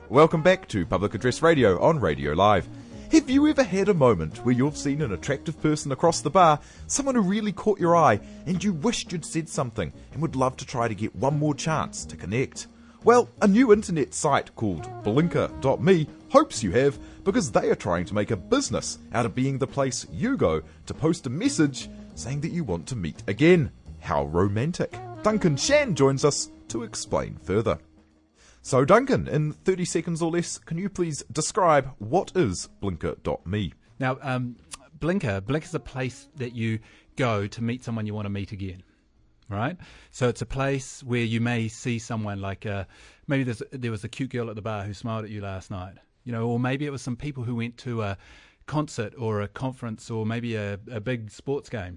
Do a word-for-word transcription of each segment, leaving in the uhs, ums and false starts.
Welcome back to Public Address Radio on Radio Live. Have you ever had a moment where you've seen an attractive person across the bar, someone who really caught your eye, and you wished you'd said something and would love to try to get one more chance to connect? Well, a new internet site called blinker dot me hopes you have, because they are trying to make a business out of being the place you go to post a message saying that you want to meet again. How romantic. Duncan Shan joins us to explain further. So Duncan, in thirty seconds or less, can you please describe what is blinker dot me? Now, um, Blinker, Blinker is a place that you go to meet someone you want to meet again, right? So it's a place where you may see someone like, uh, maybe there's, there was a cute girl at the bar who smiled at you last night, you know, or maybe it was some people who went to a concert or a conference or maybe a, a big sports game.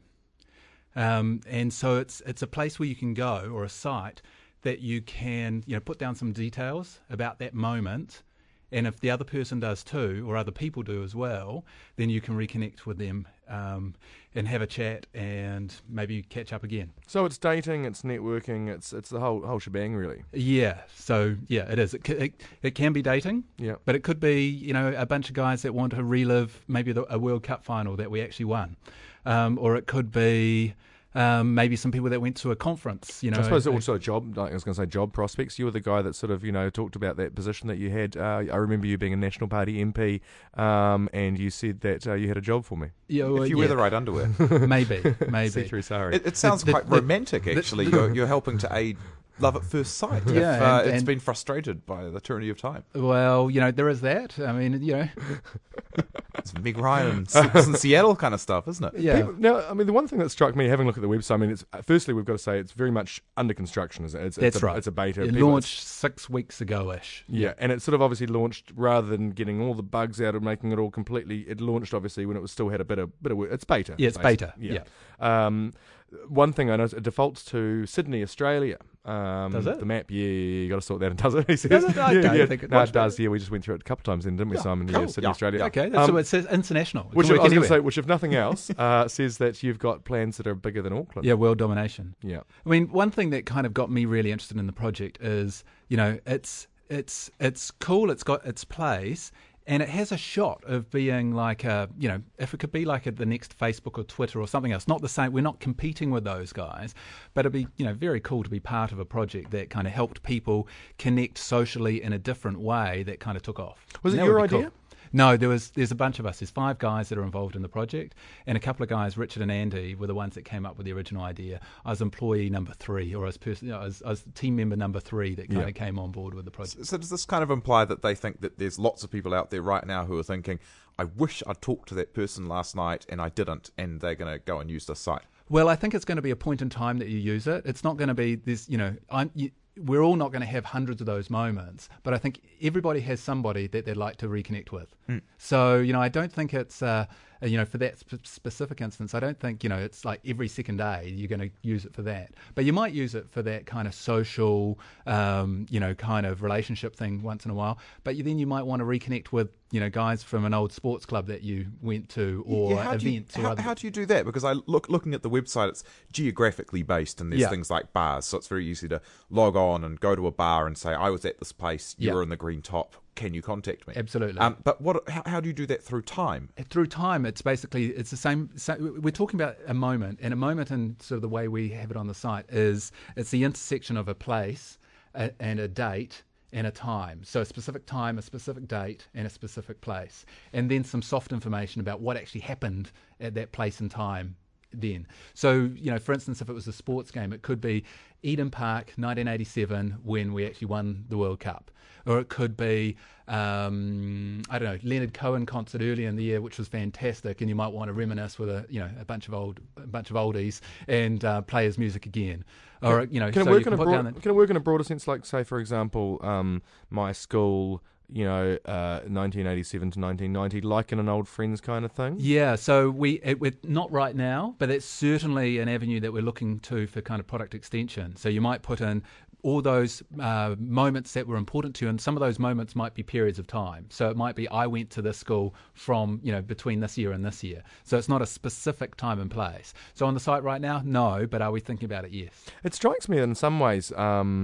Um, and so it's it's a place where you can go, or a site that you can, you know, put down some details about that moment, and if the other person does too, or other people do as well, then you can reconnect with them um, and have a chat and maybe catch up again. So it's dating, it's networking, it's it's the whole whole shebang, really. Yeah. So yeah, it is. It it, it can be dating. Yeah. But it could be, you know, a bunch of guys that want to relive maybe the, a World Cup final that we actually won, um, or it could be. Um, maybe some people that went to a conference, you know. I suppose also job, like I was going to say job prospects. You were the guy that sort of, you know, talked about that position that you had. Uh, I remember you being a National Party M P, um, and you said that uh, you had a job for me. Yeah, well, if you yeah. wear the right underwear. maybe, maybe. See-through sari. It, it sounds The- quite the- romantic, the- actually. You're, you're helping to aid love at first sight. Yeah, if, uh, and- it's and- been frustrated by the tyranny of time. Well, you know, there is that. I mean, you know. It's Meg Ryan and Six in Seattle kind of stuff, isn't it? Yeah. People, now, I mean, the one thing that struck me having a look at the website, I mean, it's firstly we've got to say it's very much under construction, isn't it? It's, That's it's a, right. It's a beta. It People- launched six weeks ago-ish. Yeah, and it sort of obviously launched rather than getting all the bugs out of making it all completely. It launched obviously when it was still had a bit of bit of work. It's beta. Yeah, it's basically. beta. Yeah. Um, one thing I know is it defaults to Sydney, Australia. Um, Does it? The map, yeah, you got to sort that out, does it? He says. Does it? I yeah, don't yeah. think it No, does. it does. Yeah, we just went through it a couple of times then, didn't we, Yeah, Simon? cool. Yeah, Sydney, Yeah. Australia. Okay, that's Um, so it says international. It Which, can I work was going to anywhere. say, which if nothing else, uh, says that you've got plans that are bigger than Auckland. Yeah, world domination. Yeah. I mean, one thing that kind of got me really interested in the project is, you know, it's it's it's cool. It's got its place, and it has a shot of being like a, you know, if it could be like a, the next Facebook or Twitter or something else. Not the same. We're not competing with those guys, but it'd be, you know, very cool to be part of a project that kind of helped people connect socially in a different way that kind of took off. Was it And that your would be idea? cool. No, there was. There's a bunch of us. There's five guys that are involved in the project, and a couple of guys, Richard and Andy, were the ones that came up with the original idea. I was employee number three, or as person, you know, I, was, I was team member number three that kind Yeah. of came on board with the project. So does this kind of imply that they think that there's lots of people out there right now who are thinking, I wish I'd talked to that person last night and I didn't, and they're going to go and use this site? Well, I think it's going to be a point in time that you use it. It's not going to be this, you know, I'm, you, we're all not going to have hundreds of those moments, but I think everybody has somebody that they'd like to reconnect with. Mm. So, you know, I don't think it's, uh, you know, for that sp- specific instance, I don't think, you know, it's like every second day you're going to use it for that. But you might use it for that kind of social, um, you know, kind of relationship thing once in a while. But you, then you might want to reconnect with, you know, guys from an old sports club that you went to, or Yeah, how do you- events. or how, other how do you do that? Because I look looking at the website, it's geographically based, and there's Yeah. things like bars, so it's very easy to log on and go to a bar and say, I was at this place, you Yeah. were in the green top, can you contact me? Absolutely. Um, but what? How, how do you do that through time? Through time, it's basically it's the same. So we're talking about a moment, and a moment, in sort of the way we have it on the site is it's the intersection of a place a, and a date and a time. So a specific time, a specific date, and a specific place, and then some soft information about what actually happened at that place and time. Then, so you know, for instance, if it was a sports game, it could be Eden Park, nineteen eighty-seven, when we actually won the World Cup, or it could be um, I don't know, Leonard Cohen concert early in the year, which was fantastic, and you might want to reminisce with a you know a bunch of old a bunch of oldies and uh, play his music again, or you know, Can so it work you in a can put broad, down the, can it work in a broader sense? Like, say, for example, um, my school, you know, uh, nineteen eighty-seven to nineteen ninety, like in an old friends kind of thing. Yeah, so we it, we're not right now, but it's certainly an avenue that we're looking to for kind of product extension. So you might put in all those uh, moments that were important to you, and some of those moments might be periods of time. So it might be I went to this school from, you know, between this year and this year. So it's not a specific time and place. So on the site right now, no, but are we thinking about it? Yes. It strikes me in some ways, um,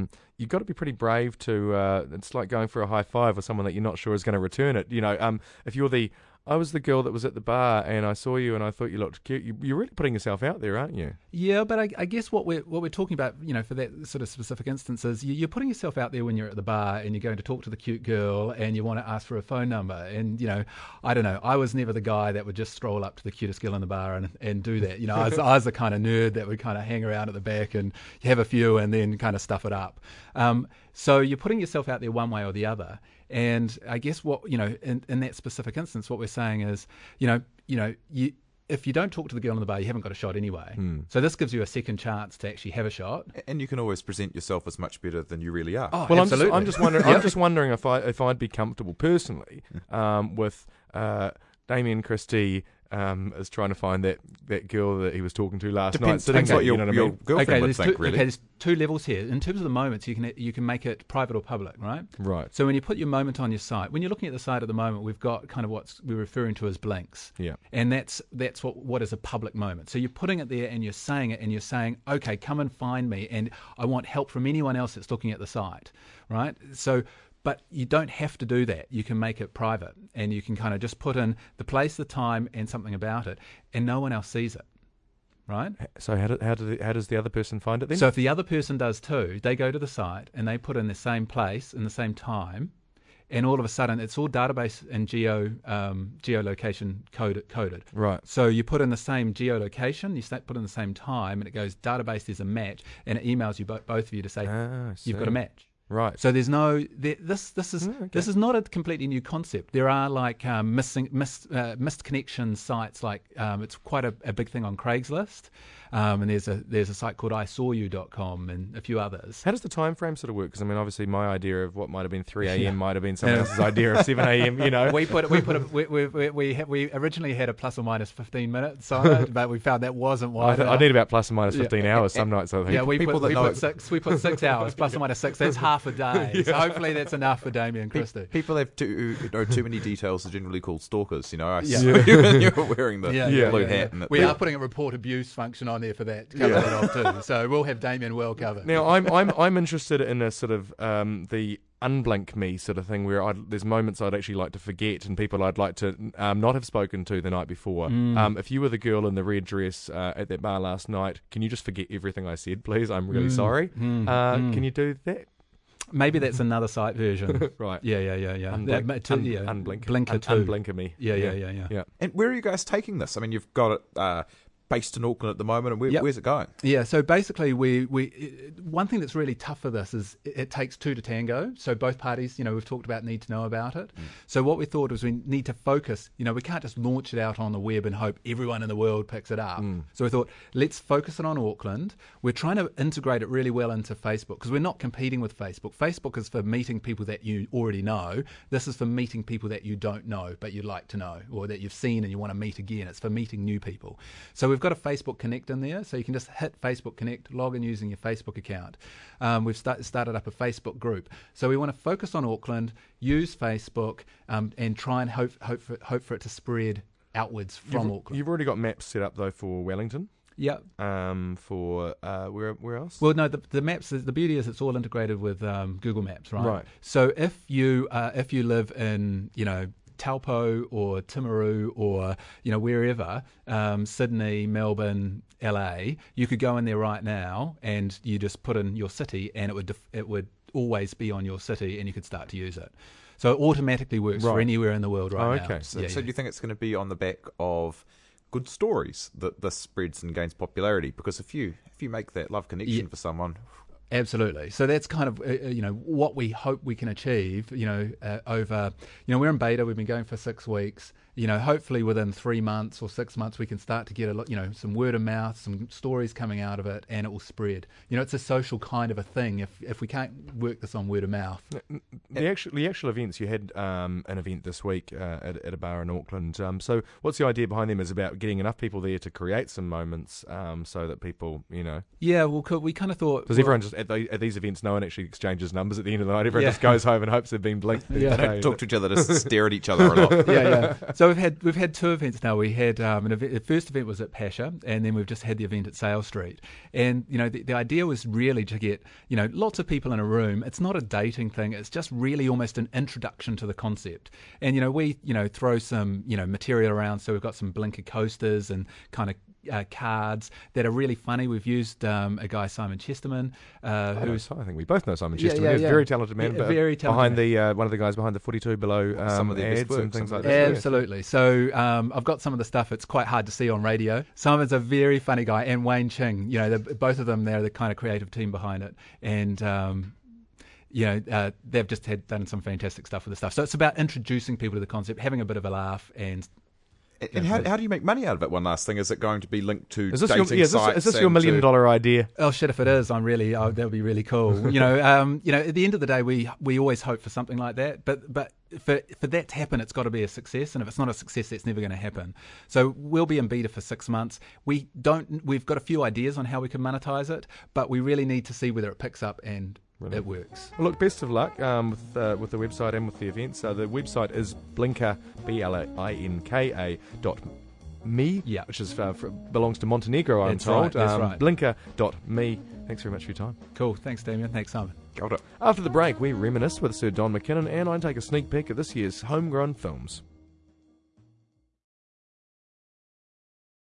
you've got to be pretty brave to. Uh, it's like going for a high five with someone that you're not sure is going to return it. You know, um, if you're the I was the girl that was at the bar and I saw you and I thought you looked cute. You, you're really putting yourself out there, aren't you? Yeah, but I, I guess what we're what we're talking about, you know, for that sort of specific instance is you, you're putting yourself out there when you're at the bar and you're going to talk to the cute girl and you want to ask for a phone number. And you know, I don't know. I was never the guy that would just stroll up to the cutest girl in the bar and and do that. You know, I was, I was the kind of nerd that would kind of hang around at the back and have a few and then kind of stuff it up. Um, so you're putting yourself out there one way or the other. And I guess what, you know, in, in that specific instance, what we're saying is, you know, you know, you, if you don't talk to the girl in the bar, you haven't got a shot anyway. Mm. So this gives you a second chance to actually have a shot. And you can always present yourself as much better than you really are. Oh, well, absolutely. I'm just, I'm just wondering. I'm just wondering if I if I'd be comfortable personally um, with uh, Damien Christie. Um, is trying to find that, that girl that he was talking to last Depends, night. Depends there, what your, you know what your I mean? girlfriend okay, would there's think, two, really. Okay, there's two levels here. In terms of the moments, you can you can make it private or public, right? Right. So when you put your moment on your site, when you're looking at the site at the moment, we've got kind of what we're referring to as blinks. Yeah. And that's that's what what is a public moment. So you're putting it there and you're saying it and you're saying, okay, come and find me, and I want help from anyone else that's looking at the site, right? So. But you don't have to do that. You can make it private and you can kind of just put in the place, the time, and something about it, and no one else sees it, right? So how, do, how, do the, how does the other person find it then? So if the other person does too, they go to the site and they put in the same place and the same time, and all of a sudden it's all database and geo um, geolocation coded, coded. Right. So you put in the same geolocation, you put in the same time, and it goes database, there's a match, and it emails you both of you to say Ah, you've got a match. Right. So there's no there, this this is Oh, okay. this is not a completely new concept. There are like um, missing missed uh, missed connection sites. Like um, it's quite a, a big thing on Craigslist, um, and there's a there's a site called I saw you dot com and a few others. How does the time frame sort of work? Because I mean, obviously, my idea of what might have been three a.m. Yeah. might have been someone Yeah. else's idea of seven a.m. You know, We put we put a, we we we we, ha- we originally had a plus or minus fifteen minutes on it, but we found that wasn't I, wide I enough. need about plus or minus fifteen Yeah. hours some nights. I think. Yeah, we People put, that we know put it- six. We put six hours plus or minus six. That's half a day. So hopefully that's enough for Damien Christie. People have too know too many details are generally called stalkers. You know, I Yeah. saw you when you were wearing the Yeah, yeah, blue yeah, hat. yeah. And it, We are putting a report abuse function on there for that to cover that off too. So we'll have Damien well covered. Now, I'm I'm I'm interested in a sort of um, the unblink me sort of thing where I'd, there's moments I'd actually like to forget and people I'd like to um, not have spoken to the night before. Mm. Um, if you were the girl in the red dress uh, at that bar last night, can you just forget everything I said, please? I'm really Mm. sorry. Mm. Uh, Mm. Can you do that? Maybe that's another site version. Right. Yeah, yeah, yeah, yeah. Unblink, That- to- un- yeah. unblink, Blinker un- two. unblinker me. Yeah, yeah, yeah, yeah. yeah. and where are you guys taking this? I mean, you've got it uh, based in Auckland at the moment, and where, Yep. where's it going? Yeah, so basically, we, we it- one thing that's really tough for this is it, it takes two to tango. So both parties, you know, we've talked about need to know about it. Mm. So what we thought was we need to focus. You know, we can't just launch it out on the web and hope everyone in the world picks it up. Mm. So we thought, let's focus it on Auckland. We're trying to integrate it really well into Facebook because we're not competing with Facebook. Facebook is for meeting people that you already know. This is for meeting people that you don't know but you'd like to know, or that you've seen and you want to meet again. It's for meeting new people. So we've got a Facebook Connect in there, so you can just hit Facebook Connect, log in using your Facebook account. Um, we've start, started up a Facebook group. So we want to focus on Auckland, use Facebook, um, and try and hope, hope, for, hope for it to spread outwards from You've, Auckland. you've already got maps set up though for Wellington. Yeah. Um, for uh, where where else? Well, no, the, the maps. The beauty is it's all integrated with um, Google Maps, right? Right. So if you uh, if you live in, you know, Taupo or Timaru or, you know, wherever, um, Sydney, Melbourne, L A, you could go in there right now and you just put in your city and it would def- it would always be on your city and you could start to use it. So it automatically works for Right. anywhere in the world right Oh, now. okay. So, Yeah, so yeah. do you think it's going to be on the back of good stories that this spreads and gains popularity? Because if you if you make that love connection Yeah. for someone, Absolutely. So that's kind of, uh, you know, what we hope we can achieve, you know, uh, over, you know, we're in beta, we've been going for six weeks, you know, hopefully within three months or six months, we can start to get a lot, you know, some word of mouth, some stories coming out of it, and it will spread. You know, it's a social kind of a thing. If if we can't work this on word of mouth. the actual the actual events, you had um, an event this week uh, at, at a bar in Auckland. Um, so what's the idea behind them? Is about getting enough people there to create some moments, um, so that people, you know. Yeah, well, co- we kind of thought. Does well, everyone just at, the, at these events? No one actually exchanges numbers at the end of the night. Everyone Yeah. just goes home and hopes they've been blinked. Yeah. They don't talk to each other, just stare at each other a lot. yeah, yeah. So we've had we've had two events now. We had um, an event, the first event was at Pasha, and then we've just had the event at Sale Street. And you know, the, the idea was really to get you know lots of people in a room. It's not a dating thing. It's just really almost an introduction to the concept. And you know, we you know throw some you know material around. So we've got some blinker coasters and kind of. Uh, cards that are really funny. We've used um, a guy, Simon Chesterman, uh, I, who's know, I think we both know Simon Yeah, Chesterman. yeah, He's yeah. a very talented man. Yeah, but very talented behind man. the uh, one of the guys behind the forty-two below um, Some of their best ads work, and things some like of that. their Yeah. Absolutely. So um, I've got some of the stuff. It's quite hard to see on radio. Simon's a very funny guy, and Wayne Ching. You know, they're- both of them. They're the kind of creative team behind it, and. Um, you know, uh, they've just had done some fantastic stuff with the stuff. So it's about introducing people to the concept, having a bit of a laugh, and And, and how, how do you make money out of it? One last thing, is it going to be linked to Is this dating your, yeah, is this, sites? is this your and million to- dollar idea? oh shit, if it is, I'm really oh, that would be really cool. You know, um, you know, at the end of the day, we we always hope for something like that, but but. For for that to happen, it's got to be a success, and if it's not a success, that's never going to happen. So we'll be in beta for six months. We don't. We've got a few ideas on how we can monetize it, but we really need to see whether it picks up and Brilliant. it works. Well, look, best of luck um, with uh, with the website and with the events. Uh, the website is Blinka, B L I N K A dot me, Yeah. which is uh, for, belongs to Montenegro, I'm That's told. right, that's um, right. Blinka dot me. Thanks very much for your time. Cool. Thanks, Damien. Thanks, Simon. Got it. After the break, we reminisce with Sir Don McKinnon, and I take a sneak peek at this year's homegrown films.